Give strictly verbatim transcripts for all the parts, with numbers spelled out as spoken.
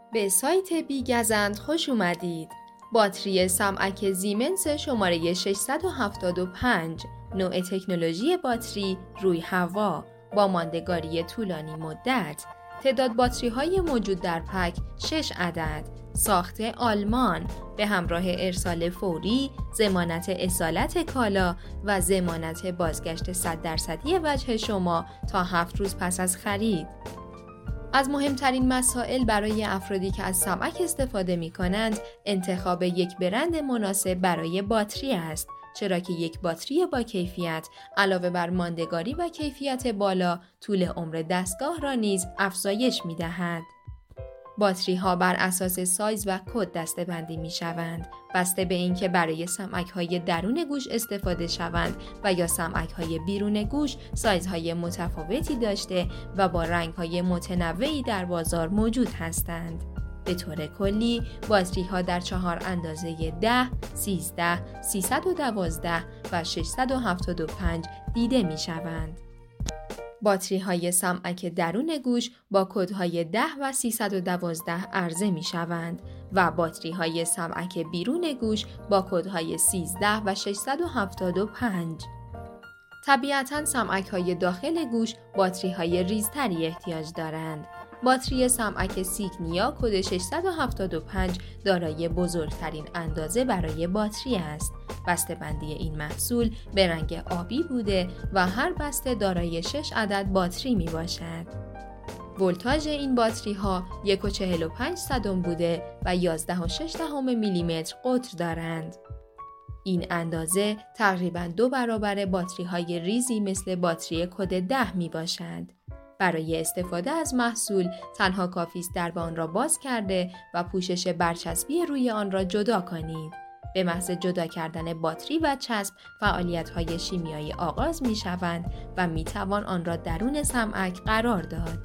به سایت بیگزند خوش اومدید. باتری سمعک زیمنس شماره ششصد و هفتاد و پنج، نوع تکنولوژی باتری روی هوا با ماندگاری طولانی مدت. تعداد باتری های موجود در پک شش عدد. ساخت آلمان به همراه ارسال فوری، ضمانت اصالت کالا و ضمانت بازگشت صد درصدی وجه شما تا هفت روز پس از خرید. از مهمترین مسائل برای افرادی که از سمعک استفاده می کنند، انتخاب یک برند مناسب برای باتری است، چرا که یک باتری با کیفیت علاوه بر ماندگاری و کیفیت بالا، طول عمر دستگاه را نیز افزایش می دهد. باتری ها بر اساس سایز و کد دسته‌بندی می شوند، بسته به اینکه برای سمعک های درون گوش استفاده شوند و یا سمعک های بیرون گوش سایزهای متفاوتی داشته و با رنگ های متنوعی در بازار موجود هستند. به طور کلی باتری ها در چهار اندازه ده، سیزده، سیصد و دوازده و ششصد و هفتاد و پنج دیده می شوند. باتری های سمعک درون گوش با کدهای ده و سیصد و دوازده عرضه می شوند و باتری های سمعک بیرون گوش با کدهای سیزده و ششصد و هفتاد و پنج. طبیعتاً سمعک های داخل گوش باتری های ریزتری احتیاج دارند. باتری سمعک سیگنیا کد ششصد و هفتاد و پنج دارای بزرگترین اندازه برای باتری است. بسته‌بندی این محصول به رنگ آبی بوده و هر بسته دارای شش عدد باتری می باشد. ولتاژ این باتری ها یک و چهل و پنج صدم بوده و یازده و شش دهم میلیمتر قطر دارند. این اندازه تقریباً دو برابر باتری های ریزی مثل باتری کد ده می باشد. برای استفاده از محصول تنها کافی است درب آن را باز کرده و پوشش برچسبی روی آن را جدا کنید. به محض جدا کردن باتری و چسب، فعالیت‌های شیمیایی آغاز می‌شوند و می‌توان آن را درون سمعک قرار داد.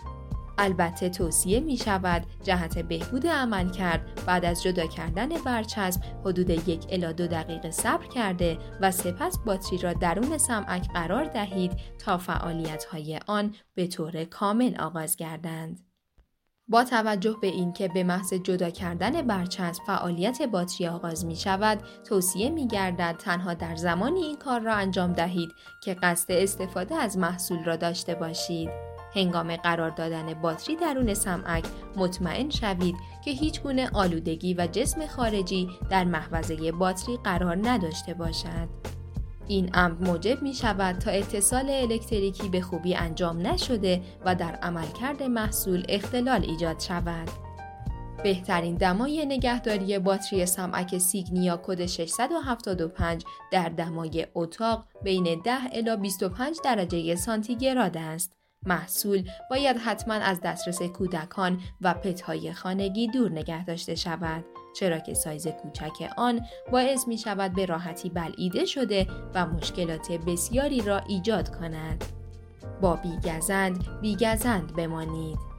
البته توصیه می‌شود جهت بهبود عملکرد بعد از جدا کردن برچسب حدود یک الی دو دقیقه صبر کرده و سپس باتری را درون سمعک قرار دهید تا فعالیت‌های آن به طور کامل آغاز گردند. با توجه به اینکه به محض جدا کردن برچسب فعالیت باتری آغاز می شود، توصیه می گردد تنها در زمانی این کار را انجام دهید که قصد استفاده از محصول را داشته باشید. هنگام قرار دادن باتری درون سمعک مطمئن شوید که هیچ گونه آلودگی و جسم خارجی در محفظه باتری قرار نداشته باشد. این امر موجب می شود تا اتصال الکتریکی به خوبی انجام نشده و در عملکرد محصول اختلال ایجاد شود. بهترین دمای نگهداری باتری سمعک سیگنیا کد ششصد و هفتاد و پنج در دمای اتاق بین ده الی بیست و پنج درجه سانتیگراد است. محصول باید حتما از دسترس کودکان و پت‌های خانگی دور نگه داشته شود، چرا که سایز کوچک آن باعث می شود به راحتی بلعیده شده و مشکلات بسیاری را ایجاد کند. با بیگزند بیگزند بمانید.